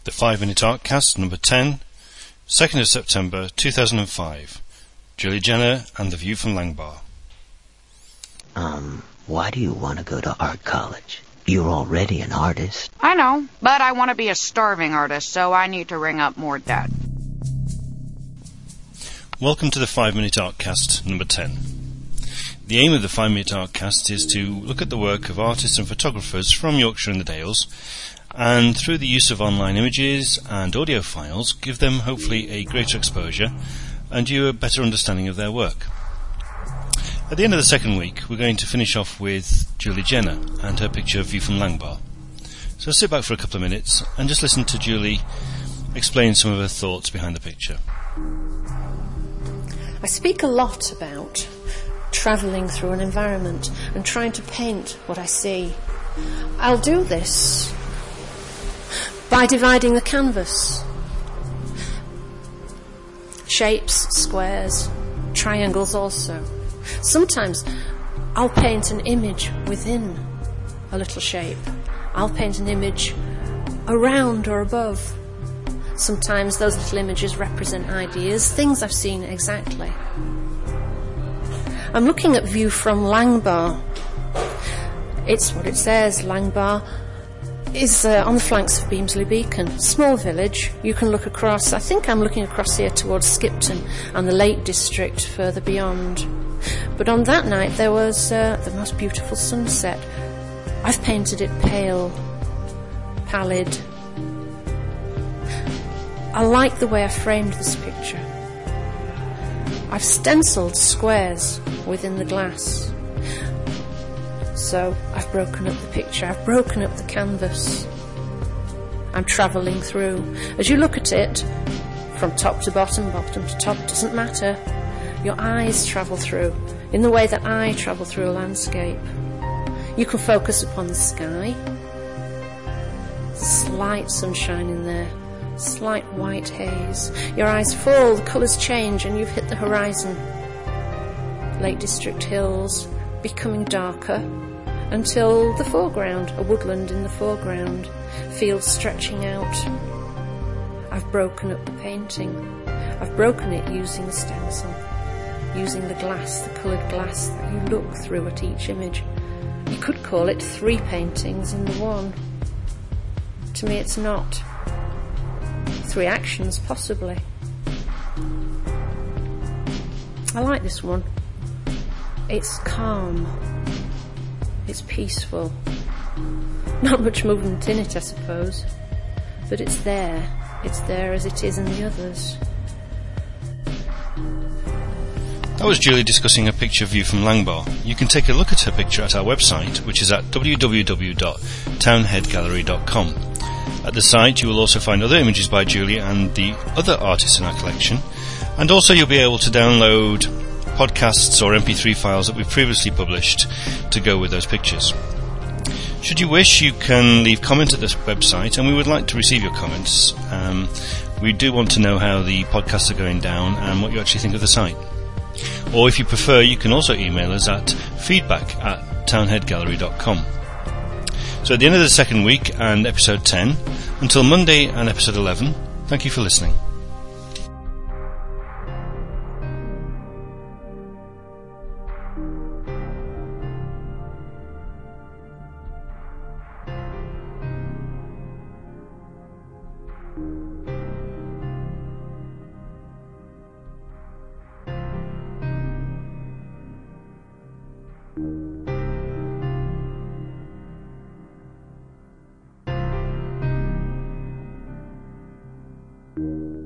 The 5-Minute Artcast number 10, 2nd of September 2005. Julie Jenner and The View from Langbar. Why do you want to go to art college? You're already an artist. I know, but I want to be a starving artist, so I need to ring up more debt. Welcome to the 5-Minute Artcast number 10. The aim of the 5-Minute Artcast is to look at the work of artists and photographers from Yorkshire and the Dales, and through the use of online images and audio files, give them hopefully a greater exposure and you a better understanding of their work. At the end of the second week, we're going to finish off with Julie Jenner and her picture View from Langbar. So sit back for a couple of minutes and just listen to Julie explain some of her thoughts behind the picture. I speak a lot about travelling through an environment and trying to paint what I see. I'll do this by dividing the canvas. Shapes, squares, triangles also. Sometimes I'll paint an image within a little shape. I'll paint an image around or above. Sometimes those little images represent ideas, things I've seen exactly. I'm looking at View from Langbar. It's what it says. Langbar is on the flanks of Beamsley Beacon, small village. You can look across. I think I'm looking across here towards Skipton and the Lake District further beyond. But on that night there was the most beautiful sunset. I've painted it pale, pallid. I like the way I framed this picture. I've stenciled squares within the glass. So I've broken up the picture, I've broken up the canvas. I'm travelling through. As you look at it, from top to bottom, bottom to top, doesn't matter. Your eyes travel through, in the way that I travel through a landscape. You can focus upon the sky. Slight sunshine in there, slight white haze. Your eyes fall, the colours change, and you've hit the horizon. Lake District hills becoming darker until the foreground, a woodland in the foreground, fields stretching out. I've broken up the painting. I've broken it using the stencil, using the glass, the coloured glass that you look through at each image. You could call it 3 paintings in the one. To me it's not. 3 actions, possibly. I like this one. It's calm. It's peaceful. Not much movement in it, I suppose. But it's there. It's there as it is in the others. That was Julie discussing her picture View from Langbar. You can take a look at her picture at our website, which is at www.townheadgallery.com. At the site you will also find other images by Julie and the other artists in our collection, and also you'll be able to download podcasts or MP3 files that we've previously published to go with those pictures. Should you wish, you can leave comments at this website, and we would like to receive your comments. We do want to know how the podcasts are going down and what you actually think of the site. Or if you prefer, you can also email us at feedback@townheadgallery.com. So at the end of the second week and episode 10, until Monday and episode 11, thank you for listening. Thank you.